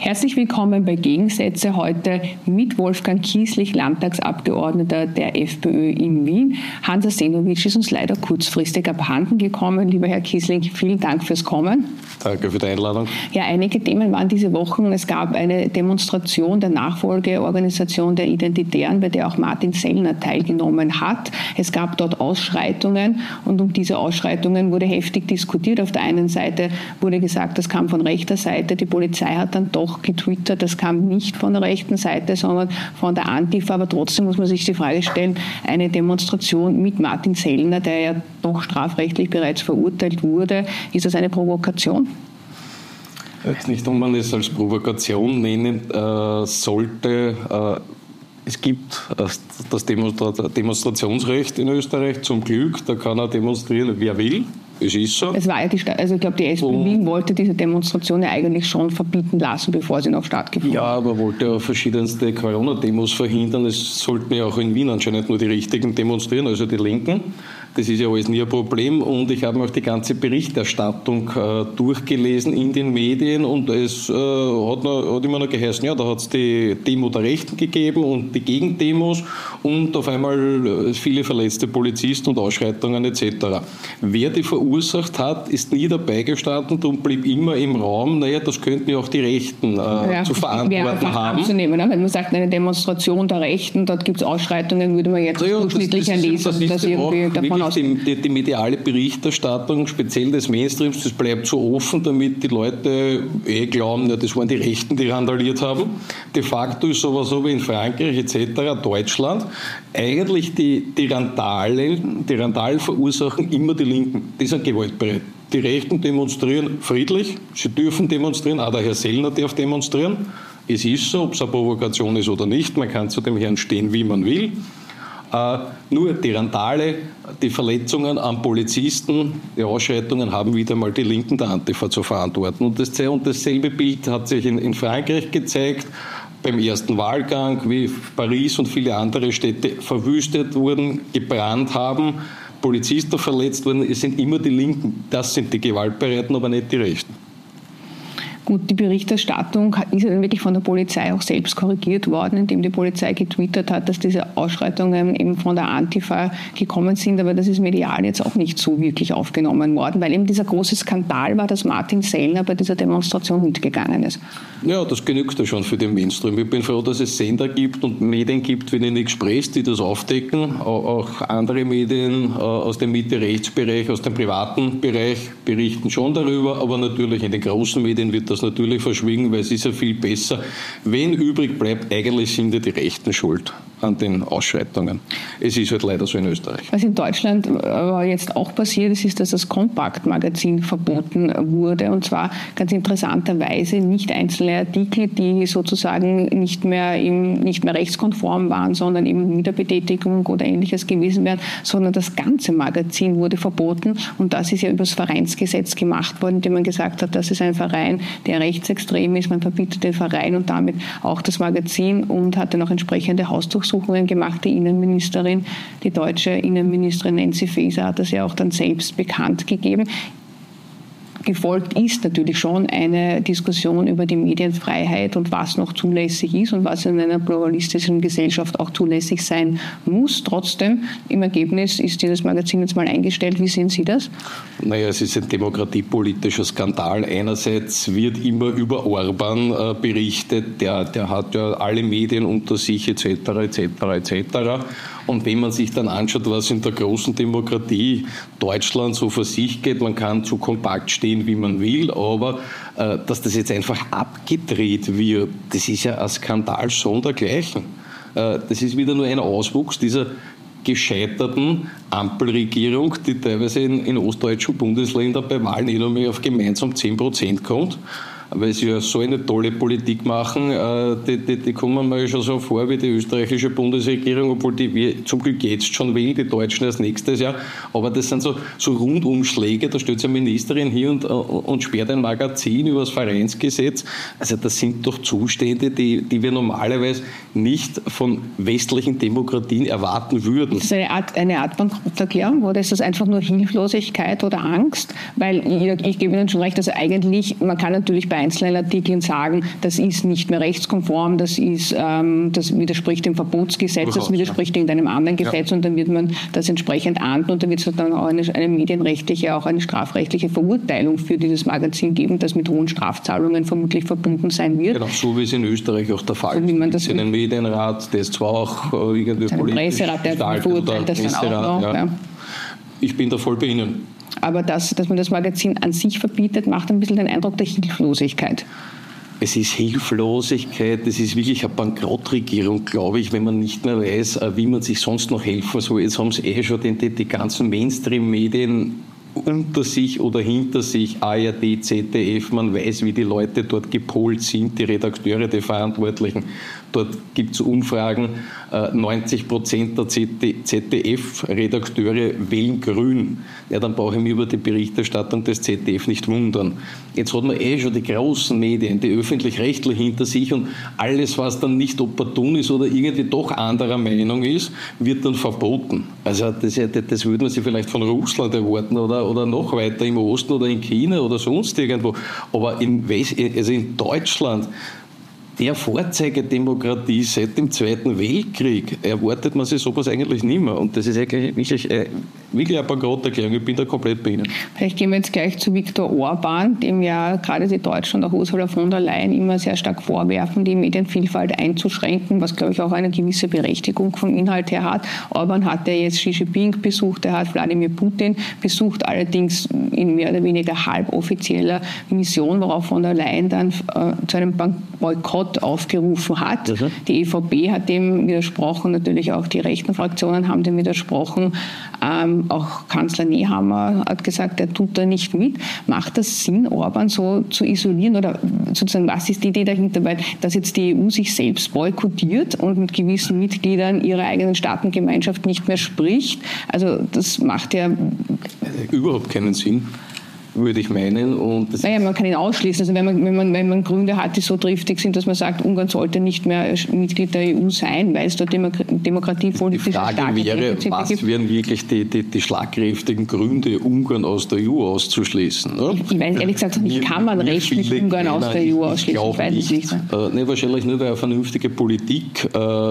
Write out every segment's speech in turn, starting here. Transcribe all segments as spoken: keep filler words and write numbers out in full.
Herzlich willkommen bei Gegensätze heute mit Wolfgang Kieslich, Landtagsabgeordneter der FPÖ in Wien. Hans Arsenovic ist uns leider kurzfristig abhanden gekommen. Lieber Herr Kieslich, vielen Dank fürs Kommen. Danke für die Einladung. Ja, einige Themen waren diese Wochen. Es gab eine Demonstration der Nachfolgeorganisation der Identitären, bei der auch Martin Sellner teilgenommen hat. Es gab dort Ausschreitungen und um diese Ausschreitungen wurde heftig diskutiert. Auf der einen Seite wurde gesagt, das kam von rechter Seite. Die Polizei hat dann doch getwittert, das kam nicht von der rechten Seite, sondern von der Antifa. Aber trotzdem muss man sich die Frage stellen, eine Demonstration mit Martin Sellner, der ja doch strafrechtlich bereits verurteilt wurde, ist das eine Provokation? Jetzt nicht, ob man es als Provokation nennen äh, sollte. Äh, es gibt äh, das Demonstra- Demonstrationsrecht in Österreich, zum Glück. Da kann er demonstrieren, wer will. Es ist so. Es war ja die Stadt, also ich glaube, die SPÖ Wien wollte diese Demonstration ja eigentlich schon verbieten lassen, bevor sie noch stattgefunden hat. Ja, aber wollte ja verschiedenste Corona-Demos verhindern. Es sollten ja auch in Wien anscheinend nur die Richtigen demonstrieren, also die Linken. Das ist ja alles nie ein Problem und ich habe mir auch die ganze Berichterstattung äh, durchgelesen in den Medien und es äh, hat, noch, hat immer noch geheißen, ja, da hat es die Demo der Rechten gegeben und die Gegendemos und auf einmal viele verletzte Polizisten und Ausschreitungen et cetera. Wer die verursacht hat, ist nie dabei gestanden und blieb immer im Raum, naja, das könnten ja auch die Rechten äh, ja, zu verantworten haben. Anzunehmen, ne? Wenn man sagt, eine Demonstration der Rechten, dort gibt es Ausschreitungen, würde man jetzt ja, durchschnittlich lesen, dass das irgendwie davon aus... Die, die, die mediale Berichterstattung, speziell des Mainstreams, das bleibt so offen, damit die Leute eh glauben, ja, das waren die Rechten, die randaliert haben. De facto ist sowas so wie in Frankreich et cetera, Deutschland, eigentlich die, die Randalen, die Randalen verursachen immer die Linken. Die sind gewaltbereit. Die Rechten demonstrieren friedlich, sie dürfen demonstrieren, auch der Herr Sellner darf demonstrieren. Es ist so, ob es eine Provokation ist oder nicht, man kann zu dem Herrn stehen, wie man will. Uh, nur die Randale, die Verletzungen an Polizisten, die Ausschreitungen haben wieder mal die Linken der Antifa zu verantworten. Und, das, und dasselbe Bild hat sich in, in Frankreich gezeigt, beim ersten Wahlgang, wie Paris und viele andere Städte verwüstet wurden, gebrannt haben, Polizisten verletzt wurden. Es sind immer die Linken, das sind die Gewaltbereiten, aber nicht die Rechten. Gut, die Berichterstattung ist ja dann wirklich von der Polizei auch selbst korrigiert worden, indem die Polizei getwittert hat, dass diese Ausschreitungen eben von der Antifa gekommen sind. Aber das ist medial jetzt auch nicht so wirklich aufgenommen worden, weil eben dieser große Skandal war, dass Martin Sellner bei dieser Demonstration mitgegangen ist. Ja, das genügt ja schon für den Mainstream. Ich bin froh, dass es Sender gibt und Medien gibt wie den Express, die das aufdecken. Auch andere Medien aus dem Mitte-Rechts-Bereich, aus dem privaten Bereich berichten schon darüber, aber natürlich in den großen Medien wird das natürlich verschwiegen, weil es ist ja viel besser. Wenn übrig bleibt, eigentlich sind ja die Rechten schuld an den Ausschreitungen. Es ist halt leider so in Österreich. Was in Deutschland aber jetzt auch passiert ist, ist, dass das Kompakt-Magazin verboten wurde. Und zwar ganz interessanterweise nicht einzelne Artikel, die sozusagen nicht mehr, im, nicht mehr rechtskonform waren, sondern eben Wiederbetätigung oder Ähnliches gewesen wären, sondern das ganze Magazin wurde verboten. Und das ist ja über das Vereinsgesetz gemacht worden, indem man gesagt hat, das ist ein Verein, der rechtsextrem ist. Man verbietet den Verein und damit auch das Magazin und hat dann auch entsprechende Hausdurchsuchungen gemacht. Die Innenministerin, die deutsche Innenministerin Nancy Faeser hat das ja auch dann selbst bekannt gegeben. Gefolgt ist natürlich schon eine Diskussion über die Medienfreiheit und was noch zulässig ist und was in einer pluralistischen Gesellschaft auch zulässig sein muss. Trotzdem, im Ergebnis ist dieses Magazin jetzt mal eingestellt. Wie sehen Sie das? Naja, es ist ein demokratiepolitischer Skandal. Einerseits wird immer über Orban äh, berichtet, der, der hat ja alle Medien unter sich et cetera et cetera et cetera. Und wenn man sich dann anschaut, was in der großen Demokratie Deutschland so für sich geht, man kann zu kompakt stehen, wie man will, aber äh, dass das jetzt einfach abgedreht wird, das ist ja ein Skandal sondergleichen. Äh, das ist wieder nur ein Auswuchs dieser gescheiterten Ampelregierung, die teilweise in, in ostdeutschen Bundesländern bei Wahlen eh noch mehr auf gemeinsam zehn Prozent kommt. Weil sie ja so eine tolle Politik machen, die, die, die kommen mir schon so vor wie die österreichische Bundesregierung, obwohl die wir zum Glück jetzt schon wählen, die Deutschen erst nächstes Jahr. Aber das sind so, so Rundumschläge, da stellt sich eine Ministerin hier und, und sperrt ein Magazin über das Vereinsgesetz. Also das sind doch Zustände, die, die wir normalerweise nicht von westlichen Demokratien erwarten würden. Das ist eine Art, eine Art Bankrotterklärung, oder ist das einfach nur Hilflosigkeit oder Angst? Weil ich, ich gebe Ihnen schon recht, also eigentlich, man kann natürlich bei bei einzelnen Artikeln sagen, das ist nicht mehr rechtskonform, das, ist, ähm, das widerspricht dem Verbotsgesetz, das widerspricht irgendeinem anderen Gesetz, ja. Und dann wird man das entsprechend ahnden und dann wird es dann auch eine, eine medienrechtliche, auch eine strafrechtliche Verurteilung für dieses Magazin geben, das mit hohen Strafzahlungen vermutlich verbunden sein wird. Genau, so wie es in Österreich auch der Fall ist. So, wie man das einen Medienrat, der ist zwar auch äh, irgendwie politisch Presserat, der verurteilt das dann auch noch. Ja. Ja. Ich bin da voll bei Ihnen. Aber das, dass man das Magazin an sich verbietet, macht ein bisschen den Eindruck der Hilflosigkeit. Es ist Hilflosigkeit, es ist wirklich eine Bankrottregierung, glaube ich, wenn man nicht mehr weiß, wie man sich sonst noch helfen soll. Jetzt haben es eh schon die, die, die ganzen Mainstream-Medien unter sich oder hinter sich, A R D, Z D F, man weiß, wie die Leute dort gepolt sind, die Redakteure, die Verantwortlichen. Dort gibt es Umfragen, neunzig Prozent der Z D F-Redakteure wählen grün. Ja, dann brauche ich mich über die Berichterstattung des Z D F nicht wundern. Jetzt hat man eh schon die großen Medien, die öffentlich-rechtlich hinter sich und alles, was dann nicht opportun ist oder irgendwie doch anderer Meinung ist, wird dann verboten. Also das, das würde man sich vielleicht von Russland erwarten oder, oder noch weiter im Osten oder in China oder sonst irgendwo. Aber in, West, also in Deutschland, der Vorzeigedemokratie seit dem Zweiten Weltkrieg, erwartet man sich sowas eigentlich nicht mehr. Und das ist eigentlich wirklich, äh, wirklich eine Bankrotterklärung. Ich bin da komplett bei Ihnen. Vielleicht gehen wir jetzt gleich zu Viktor Orban, dem ja gerade die Deutschen und auch Ursula von der Leyen immer sehr stark vorwerfen, die Medienvielfalt einzuschränken, was, glaube ich, auch eine gewisse Berechtigung vom Inhalt her hat. Orban hat ja jetzt Xi Jinping besucht, er hat Wladimir Putin besucht, allerdings in mehr oder weniger halboffizieller Mission, worauf von der Leyen dann äh, zu einem Boykott aufgerufen hat. Mhm. Die E V P hat dem widersprochen, natürlich auch die rechten Fraktionen haben dem widersprochen. Ähm, auch Kanzler Nehammer hat gesagt, er tut da nicht mit. Macht das Sinn, Orban so zu isolieren oder sozusagen, was ist die Idee dahinter? Weil, dass jetzt die E U sich selbst boykottiert und mit gewissen Mitgliedern ihrer eigenen Staatengemeinschaft nicht mehr spricht, also das macht ja überhaupt keinen Sinn, würde ich meinen. Und das naja, man kann ihn ausschließen. Also wenn man, wenn, man, wenn man Gründe hat, die so triftig sind, dass man sagt, Ungarn sollte nicht mehr Mitglied der E U sein, weil es dort demokratiepolitisch stark ist. Die Frage wäre, was gibt. wären wirklich die, die, die schlagkräftigen Gründe, Ungarn aus der E U auszuschließen? Ne? Ich, ich weiß ehrlich gesagt nicht, kann man rechtlich Ungarn aus der E U ausschließen? Ich, ich weiß nicht. nicht. Äh, ne, wahrscheinlich nur, weil er vernünftige Politik äh,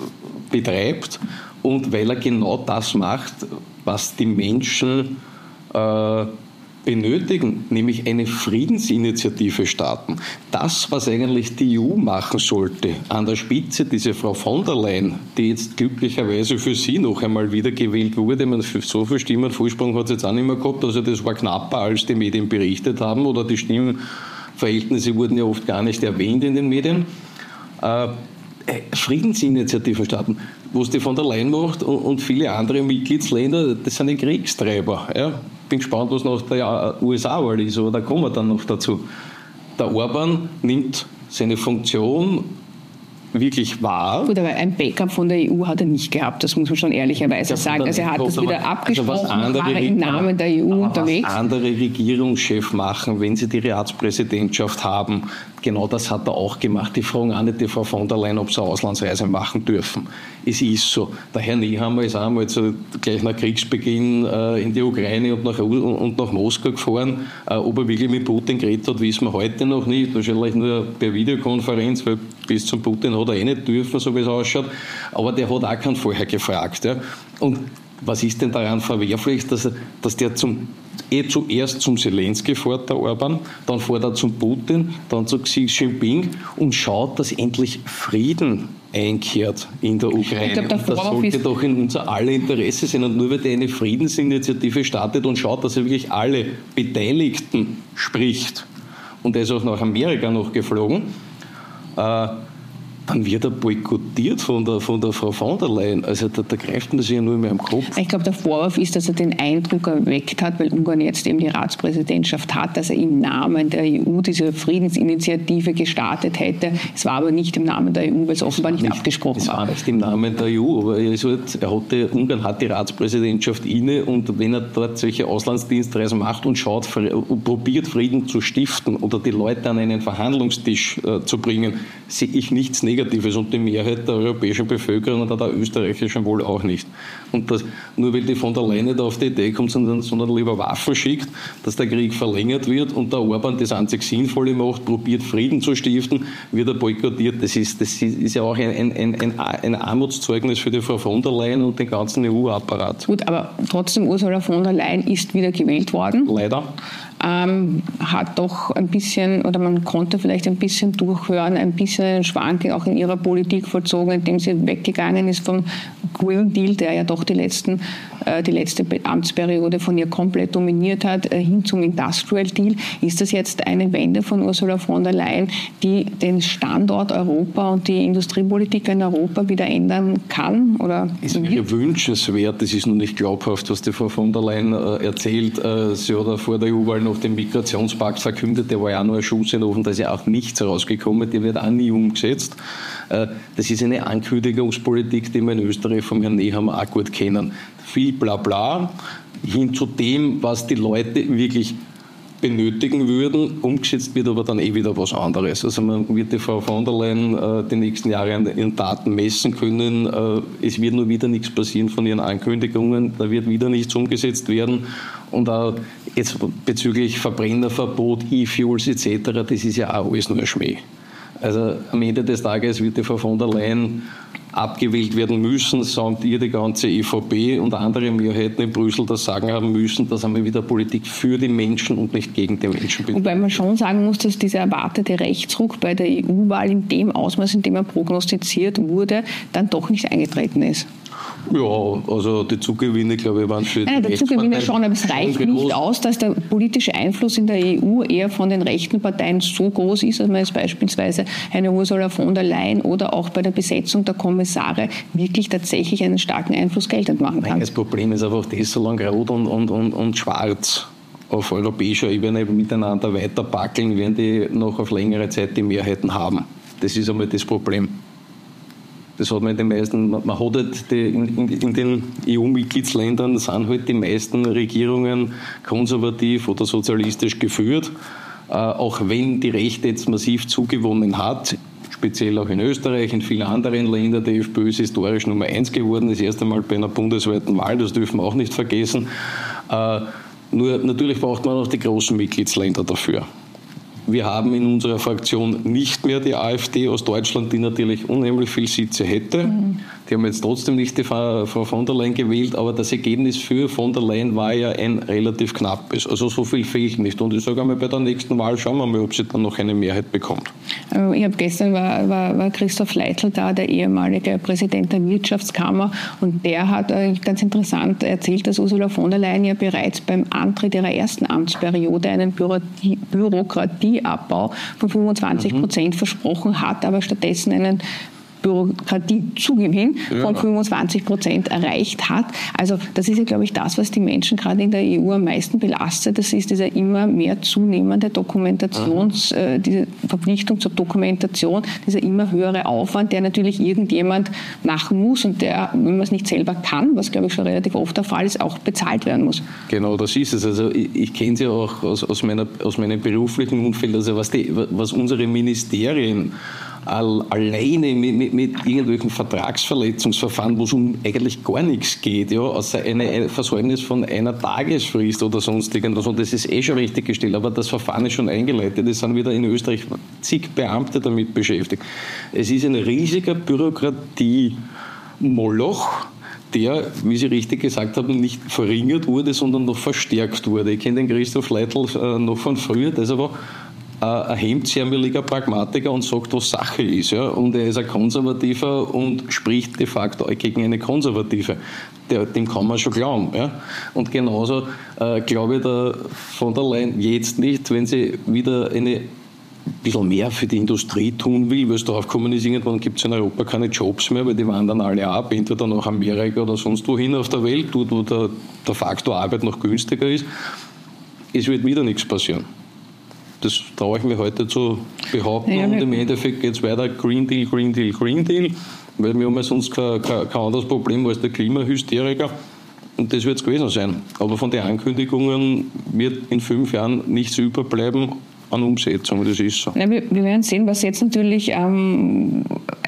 betreibt und weil er genau das macht, was die Menschen äh, benötigen, nämlich eine Friedensinitiative starten. Das, was eigentlich die E U machen sollte, an der Spitze diese Frau von der Leyen, die jetzt glücklicherweise für sie noch einmal wiedergewählt wurde, man für so viele Stimmen Vorsprung hat es jetzt auch nicht mehr gehabt, also das war knapper, als die Medien berichtet haben, oder die Stimmenverhältnisse wurden ja oft gar nicht erwähnt in den Medien. Äh, Friedensinitiativen starten, was die von der Leyen macht und, und viele andere Mitgliedsländer, das sind die Kriegstreiber. Ja. Bin gespannt, was nach der U S A-Wahl ist, aber da kommen wir dann noch dazu. Der Orban nimmt seine Funktion wirklich wahr. Gut, aber ein Backup von der E U hat er nicht gehabt, das muss man schon ehrlicherweise sagen. Also er hat das wieder abgesprochen, also war im Namen der E U unterwegs. Was andere Regierungschefs machen, wenn sie die Ratspräsidentschaft haben, genau das hat er auch gemacht. Die fragen auch nicht die Frau von der Leyen, ob sie eine Auslandsreise machen dürfen. Es ist so. Der Herr Nehammer ist einmal so gleich nach Kriegsbeginn äh, in die Ukraine und nach, und nach Moskau gefahren. Äh, ob er wirklich mit Putin geredet hat, wissen wir heute noch nicht. Wahrscheinlich nur per Videokonferenz, weil bis zum Putin hat er eh nicht dürfen, so wie es ausschaut. Aber der hat auch keinen vorher gefragt. Ja. Und was ist denn daran verwerflich, dass, er, dass der zum eh zuerst zum Zelensky fährt, der Orban, dann fährt er zum Putin, dann zu Xi Jinping und schaut, dass endlich Frieden einkehrt in der Ukraine. Glaub, der und das sollte doch in unser aller Interesse sein. Und nur weil der eine Friedensinitiative startet und schaut, dass er wirklich alle Beteiligten spricht, und er ist auch nach Amerika noch geflogen, äh, dann wird er boykottiert von der, von der Frau von der Leyen. Also da, da greift man das ja nur mehr am Kopf. Ich glaube, der Vorwurf ist, dass er den Eindruck erweckt hat, weil Ungarn jetzt eben die Ratspräsidentschaft hat, dass er im Namen der E U diese Friedensinitiative gestartet hätte. Es war aber nicht im Namen der E U, weil es offenbar nicht, nicht abgesprochen war. Es war nicht im Namen der E U, aber er, ist halt, er hatte, Ungarn hat die Ratspräsidentschaft inne, und wenn er dort solche Auslandsdienstreisen macht und schaut und probiert, Frieden zu stiften oder die Leute an einen Verhandlungstisch äh, zu bringen, sehe ich nichts Negatives Negatives und die Mehrheit der europäischen Bevölkerung und der österreichischen wohl auch nicht. Und das, nur weil die von der Leyen nicht auf die Idee kommt, sondern, sondern lieber Waffen schickt, dass der Krieg verlängert wird und der Orban das einzig Sinnvolle macht, probiert Frieden zu stiften, wird er boykottiert. Das ist, das ist ja auch ein, ein, ein, ein Armutszeugnis für die Frau von der Leyen und den ganzen E U-Apparat. Gut, aber trotzdem, Ursula von der Leyen ist wieder gewählt worden. Leider. Ähm, hat doch ein bisschen, oder man konnte vielleicht ein bisschen durchhören, ein bisschen einen Schwank auch in ihrer Politik vollzogen, indem sie weggegangen ist vom Green Deal, der ja doch die, letzten, äh, die letzte Amtsperiode von ihr komplett dominiert hat, äh, hin zum Industrial Deal. Ist das jetzt eine Wende von Ursula von der Leyen, die den Standort Europa und die Industriepolitik in Europa wieder ändern kann? Oder es wäre wünschenswert, es ist noch nicht glaubhaft, was die Frau von der Leyen äh, erzählt. Äh, sie hat vor der E U-Wahl noch den Migrationspakt verkündet, der war ja auch nur ein Schuss in den Ofen, da ist ja auch nichts rausgekommen, der wird auch nie umgesetzt. Das ist eine Ankündigungspolitik, die wir in Österreich vom Herrn Nehammer auch gut kennen. Viel Blabla hin zu dem, was die Leute wirklich benötigen würden, umgesetzt wird aber dann eh wieder was anderes. Also man wird die Frau von der Leyen äh, die nächsten Jahre an ihren Daten messen können. Äh, es wird nur wieder nichts passieren von ihren Ankündigungen, da wird wieder nichts umgesetzt werden. Und auch jetzt bezüglich Verbrennerverbot, E-Fuels et cetera, das ist ja auch alles nur Schmäh. Also am Ende des Tages wird die Frau von der Leyen abgewählt werden müssen, sagt ihr die ganze E V P und andere Mehrheiten in Brüssel das Sagen haben müssen, dass einmal wieder Politik für die Menschen und nicht gegen die Menschen betrifft. Wobei man schon sagen muss, dass dieser erwartete Rechtsruck bei der E U-Wahl in dem Ausmaß, in dem er prognostiziert wurde, dann doch nicht eingetreten ist. Ja, also die Zugewinne, glaube ich, waren für Nein, die Zugewinne schon, aber es reicht nicht aus, dass der politische Einfluss in der E U eher von den rechten Parteien so groß ist, dass man jetzt beispielsweise eine Ursula von der Leyen oder auch bei der Besetzung der Kommissare wirklich tatsächlich einen starken Einfluss geltend machen kann. Nein, das Problem ist einfach das, solange Rot und, und, und, und Schwarz auf europäischer Ebene miteinander weiterbackeln, werden die noch auf längere Zeit die Mehrheiten haben. Das ist einmal das Problem. Das hat man in den meisten, man hat halt die, in, in den E U-Mitgliedsländern sind halt die meisten Regierungen konservativ oder sozialistisch geführt, äh, auch wenn die Rechte jetzt massiv zugewonnen hat, speziell auch in Österreich, in vielen anderen Ländern. Die FPÖ ist historisch Nummer eins geworden, das erste Mal bei einer bundesweiten Wahl, das dürfen wir auch nicht vergessen. Äh, nur natürlich braucht man auch die großen Mitgliedsländer dafür. Wir haben in unserer Fraktion nicht mehr die AfD aus Deutschland, die natürlich unheimlich viele Sitze hätte. Mhm. Die haben jetzt trotzdem nicht die Frau von der Leyen gewählt, aber das Ergebnis für von der Leyen war ja ein relativ knappes. Also so viel fehlt nicht. Und ich sage einmal, bei der nächsten Wahl schauen wir mal, ob sie dann noch eine Mehrheit bekommt. Ich habe gestern war, war, war Christoph Leitl da, der ehemalige Präsident der Wirtschaftskammer, und der hat ganz interessant erzählt, dass Ursula von der Leyen ja bereits beim Antritt ihrer ersten Amtsperiode einen Bürokratie, Bürokratieabbau von fünfundzwanzig Prozent mhm. versprochen hat, aber stattdessen einen Bürokratiezugewinn ja. von fünfundzwanzig Prozent erreicht hat. Also das ist ja, glaube ich, das, was die Menschen gerade in der E U am meisten belastet. Das ist dieser immer mehr zunehmende Dokumentations, äh, diese Verpflichtung zur Dokumentation, dieser immer höhere Aufwand, der natürlich irgendjemand machen muss und der, wenn man es nicht selber kann, was, glaube ich, schon relativ oft der Fall ist, auch bezahlt werden muss. Genau, das ist es. Also ich, ich kenne es ja auch aus, aus, meiner, aus meinem beruflichen Umfeld, also was, die, was unsere Ministerien alleine mit, mit, mit irgendwelchen Vertragsverletzungsverfahren, wo es um eigentlich gar nichts geht, ja, außer eine, ein Versäumnis von einer Tagesfrist oder sonst irgendwas. Und das ist eh schon richtig gestellt, aber das Verfahren ist schon eingeleitet. Es sind wieder in Österreich zig Beamte damit beschäftigt. Es ist ein riesiger Bürokratie-Moloch, der, wie Sie richtig gesagt haben, nicht verringert wurde, sondern noch verstärkt wurde. Ich kenne den Christoph Leitl äh, noch von früher, das aber ein hemdsärmeliger Pragmatiker und sagt, was Sache ist. Ja? Und er ist ein Konservativer und spricht de facto gegen eine Konservative. Der, dem kann man schon glauben. Ja? Und genauso äh, glaube ich der von der Leyen jetzt nicht, wenn sie wieder eine ein bisschen mehr für die Industrie tun will, weil es darauf kommen ist, irgendwann gibt es in Europa keine Jobs mehr, weil die wandern alle ab, entweder nach Amerika oder sonst wohin auf der Welt, dort wo der, der Faktor Arbeit noch günstiger ist. Es wird wieder nichts passieren. Das traue ich mir heute zu behaupten. Ja, und im Endeffekt geht es weiter Green Deal, Green Deal, Green Deal, weil wir haben ja sonst kein, kein, kein anderes Problem als der Klimahysteriker. Und das wird es gewesen sein. Aber von den Ankündigungen wird in fünf Jahren nichts überbleiben an Umsetzung. Das ist so. Ja, wir, wir werden sehen, was jetzt natürlich ähm,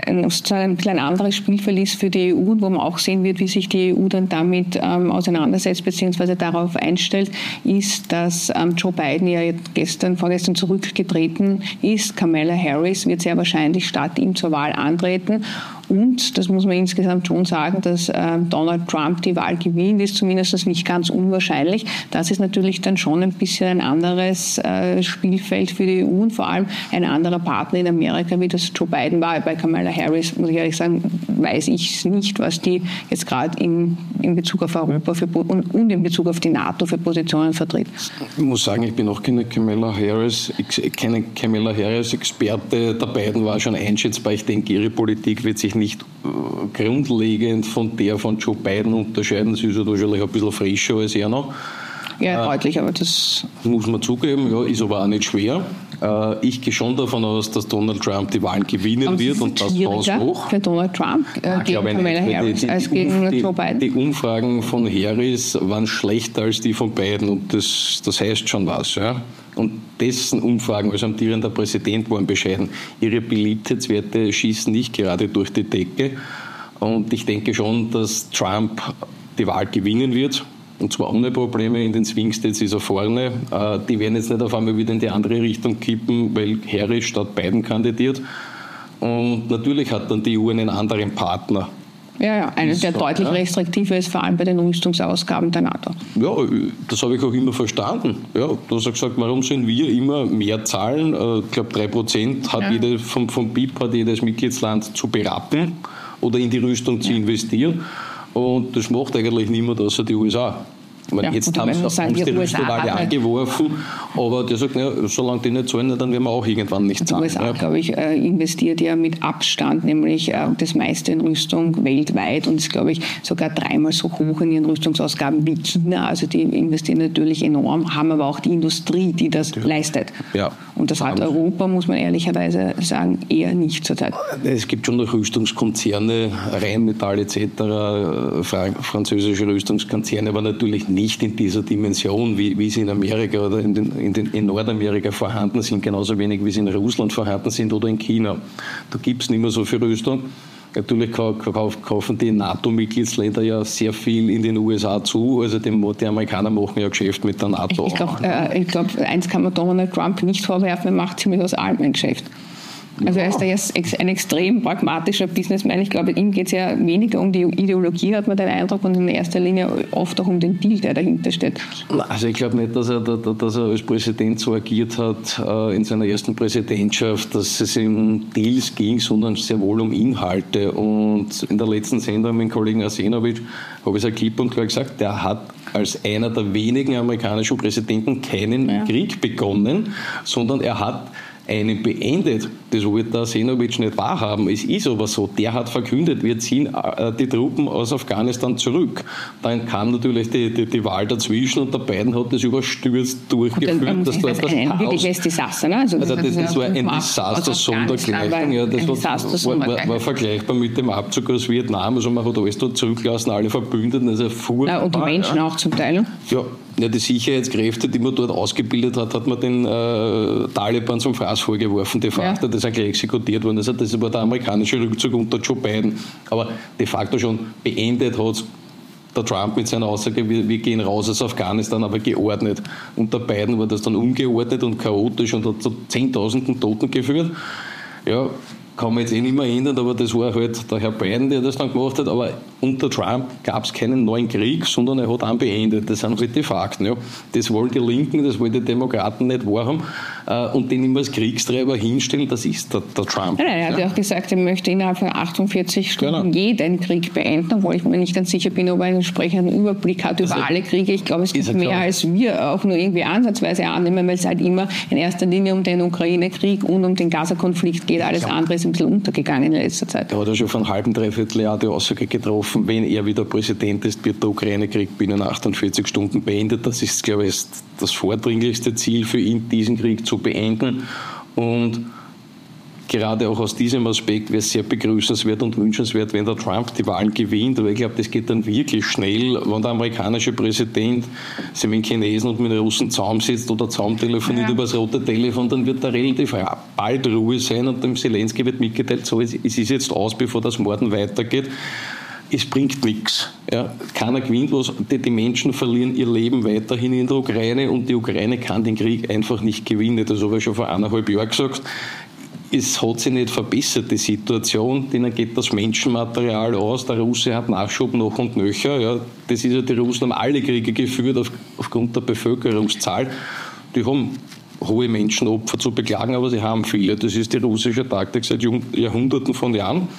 ein, ein bisschen ein anderes Spielfeld ist für die E U und wo man auch sehen wird, wie sich die E U dann damit ähm, auseinandersetzt bzw. darauf einstellt, ist, dass ähm, Joe Biden ja gestern, vorgestern zurückgetreten ist. Kamala Harris wird sehr wahrscheinlich statt ihm zur Wahl antreten. Und, das muss man insgesamt schon sagen, dass äh, Donald Trump die Wahl gewinnt, ist zumindest nicht ganz unwahrscheinlich. Das ist natürlich dann schon ein bisschen ein anderes äh, Spielfeld für die E U und vor allem ein anderer Partner in Amerika, wie das Joe Biden war. Bei Kamala Harris, muss ich ehrlich sagen, weiß ich nicht, was die jetzt gerade in, in Bezug auf Europa für, und, und in Bezug auf die NATO für Positionen vertritt. Ich muss sagen, ich bin auch keine Kamala Harris, keine Kamala Harris-Experte. Der Biden war schon einschätzbar. Ich denke, ihre Politik wird sich nicht äh, grundlegend von der von Joe Biden unterscheiden. Sie ist ja wahrscheinlich ein bisschen frischer als er noch. Ja, äh, deutlich, aber das... Muss man zugeben, ja, ist aber auch nicht schwer. Äh, ich gehe schon davon aus, dass Donald Trump die Wahlen gewinnen aber wird und das ganz hoch. Für Donald Trump äh, ja, gegen Kamala Harris die, die, als gegen die, Joe Biden. Die Umfragen von Harris waren schlechter als die von Biden und das, das heißt schon was, ja. Und dessen Umfragen als amtierender Präsident waren bescheiden. Ihre Beliebtheitswerte schießen nicht gerade durch die Decke. Und ich denke schon, dass Trump die Wahl gewinnen wird. Und zwar ohne Probleme. In den Swing States ist er vorne. Die werden jetzt nicht auf einmal wieder in die andere Richtung kippen, weil Harris statt Biden kandidiert. Und natürlich hat dann die E U einen anderen Partner. Ja, ja, einer, der so, deutlich ja. restriktiver ist, vor allem bei den Rüstungsausgaben der NATO. Ja, das habe ich auch immer verstanden. Ja, du hast gesagt, warum sollen wir immer mehr zahlen? Ich glaube, drei Prozent hat ja. jede, vom, vom B I P hat jedes Mitgliedsland zu berappen oder in die Rüstung zu ja. investieren. Und das macht eigentlich niemand außer die U S A. Ich meine, ja, jetzt haben sie sagen, die Rüstung alle angeworfen, aber der sagt, ja, solange die nicht zahlen, dann werden wir auch irgendwann nicht zahlen. Die U S A, ja. glaube ich, investiert ja mit Abstand nämlich das meiste in Rüstung weltweit und ist, glaube ich, sogar dreimal so hoch in ihren Rüstungsausgaben wie China. Also die investieren natürlich enorm, haben aber auch die Industrie, die das ja. leistet. Ja. Und das hat Europa, muss man ehrlicherweise sagen, eher nicht zurzeit. Es gibt schon noch Rüstungskonzerne, Rheinmetall et cetera, französische Rüstungskonzerne, aber natürlich nicht in dieser Dimension, wie, wie sie in Amerika oder in, den, in, den, in Nordamerika vorhanden sind, genauso wenig wie sie in Russland vorhanden sind oder in China. Da gibt es nicht mehr so viel Rüstung. Natürlich kaufen die NATO-Mitgliedsländer ja sehr viel in den U S A zu. Also die, die Amerikaner machen ja Geschäft mit der NATO. Ich, ich glaube, äh, glaub, eins kann man Donald Trump nicht vorwerfen, er macht ziemlich aus allem ein Geschäft. Also er ist da jetzt ein extrem pragmatischer Businessman. Ich glaube, ihm geht es ja weniger um die Ideologie, hat man den Eindruck, und in erster Linie oft auch um den Deal, der dahinter steht. Also ich glaube nicht, dass er, dass er als Präsident so agiert hat in seiner ersten Präsidentschaft, dass es um Deals ging, sondern sehr wohl um Inhalte. Und in der letzten Sendung mit dem Kollegen Arsenovic habe ich es klipp und klar gesagt, der hat als einer der wenigen amerikanischen Präsidenten keinen ja. Krieg begonnen, sondern er hat einen beendet. Das wollte der Arsenovic nicht wahrhaben. Es ist aber so. Der hat verkündet, wir ziehen die Truppen aus Afghanistan zurück. Dann kam natürlich die, die, die Wahl dazwischen und der Biden hat das überstürzt durchgeführt. Dann, das war das ein wirkliches Desaster. Ne? Also, also das, das war ein Desaster sondergleichen. Ja, das war, war, war vergleichbar mit dem Abzug aus Vietnam. Also man hat alles dort zurückgelassen, alle Verbündeten. Also Na, und die Menschen ja. auch zum Teil. Ja. Ja, die Sicherheitskräfte, die man dort ausgebildet hat, hat man den äh, Taliban zum Fraß vorgeworfen. De facto, ja. das ist gleich exekutiert worden. Also das war der amerikanische Rückzug unter Joe Biden. Aber de facto schon beendet hat der Trump mit seiner Aussage, wir, wir gehen raus aus Afghanistan, aber geordnet. Unter Biden war das dann ungeordnet und chaotisch und hat zu Zehntausenden Toten geführt. Ja, kann man jetzt eh nicht mehr ändern, aber das war halt der Herr Biden, der das dann gemacht hat. Aber unter Trump gab es keinen neuen Krieg, sondern er hat einen beendet. Das sind halt die Fakten. Ja. Das wollen die Linken, das wollen die Demokraten nicht wahrhaben. Und den immer als Kriegstreiber hinstellen, das ist der, der Trump. Nein, er hat ja auch gesagt, er möchte innerhalb von achtundvierzig Stunden genau. jeden Krieg beenden, obwohl ich mir nicht ganz sicher bin, ob er einen entsprechenden Überblick hat über also, alle Kriege. Ich glaube, es gibt mehr, klar. als wir auch nur irgendwie ansatzweise annehmen, weil es halt immer in erster Linie um den Ukraine-Krieg und um den Gaza-Konflikt geht. Alles ja. andere ist ein bisschen untergegangen in letzter Zeit. Er hat ja schon vor einem halben, dreiviertel Jahr die Aussage getroffen, wenn er wieder Präsident ist, wird der Ukraine-Krieg binnen achtundvierzig Stunden beendet. Das ist, glaube ich, das vordringlichste Ziel für ihn, diesen Krieg zu beenden. Und gerade auch aus diesem Aspekt wäre es sehr begrüßenswert und wünschenswert, wenn der Trump die Wahlen gewinnt. Aber ich glaube, das geht dann wirklich schnell, wenn der amerikanische Präsident sich mit den Chinesen und mit den Russen zusammensitzt oder zusammen telefoniert ja. über das rote Telefon, dann wird da relativ bald Ruhe sein und dem Zelensky wird mitgeteilt, so, es ist jetzt aus, bevor das Morden weitergeht. Es bringt nichts. Ja. Keiner gewinnt was. Die, die Menschen verlieren ihr Leben weiterhin in der Ukraine und die Ukraine kann den Krieg einfach nicht gewinnen. Das habe ich schon vor eineinhalb Jahren gesagt. Es hat sich nicht verbessert, die Situation. Denen geht das Menschenmaterial aus. Der Russe hat Nachschub noch und nöcher. Ja. Das ist ja, die Russen haben alle Kriege geführt auf, aufgrund der Bevölkerungszahl. Die haben hohe Menschenopfer zu beklagen, aber sie haben viele. Das ist die russische Taktik seit Jahrhunderten von Jahren.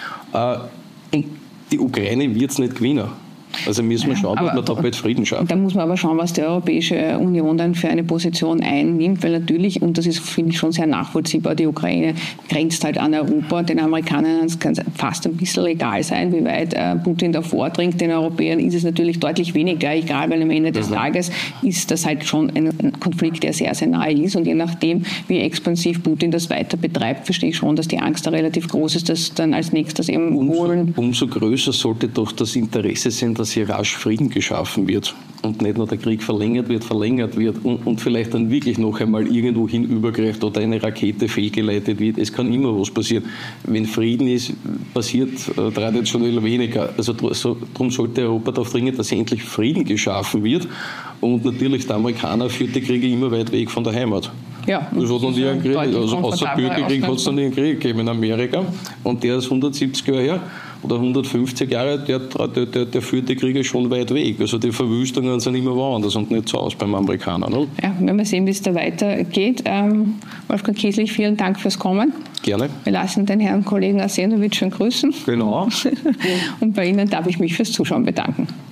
Und die Ukraine wird es nicht gewinnen. Also müssen wir schauen, ja, aber, dass man da bald Frieden schafft. Da muss man aber schauen, was die Europäische Union dann für eine Position einnimmt, weil natürlich, und das ist, finde ich, schon sehr nachvollziehbar, die Ukraine grenzt halt an Europa. Den Amerikanern kann es fast ein bisschen egal sein, wie weit äh, Putin da vordringt. Den Europäern ist es natürlich deutlich weniger egal, weil am Ende des mhm. Tages ist das halt schon ein, ein Konflikt, der sehr, sehr nahe ist. Und je nachdem, wie expansiv Putin das weiter betreibt, verstehe ich schon, dass die Angst da relativ groß ist, dass dann als nächstes eben Polen... Umso, umso größer sollte doch das Interesse sein, dass hier rasch Frieden geschaffen wird und nicht nur der Krieg verlängert wird, verlängert wird und, und vielleicht dann wirklich noch einmal irgendwo hin übergreift oder eine Rakete fehlgeleitet wird. Es kann immer was passieren. Wenn Frieden ist, passiert äh, traditionell weniger. Also so, darum sollte Europa darauf dringen, dass endlich Frieden geschaffen wird und natürlich der Amerikaner führt die Kriege immer weit weg von der Heimat. Ja, das hat noch nie einen Krieg, also außer Bürgerkrieg hat es noch nie einen Krieg gegeben in Amerika und der ist hundertsiebzig Jahre her oder hundertfünfzig Jahre, der, der, der, der führt die Kriege schon weit weg. Also die Verwüstungen sind immer woanders und nicht so aus beim Amerikaner. Ne? Ja, wenn wir sehen, wie es da weitergeht. Ähm, Wolfgang Kieslich, vielen Dank fürs Kommen. Gerne. Wir lassen den Herrn Kollegen Arsenovic schon grüßen. Genau. Und bei Ihnen darf ich mich fürs Zuschauen bedanken.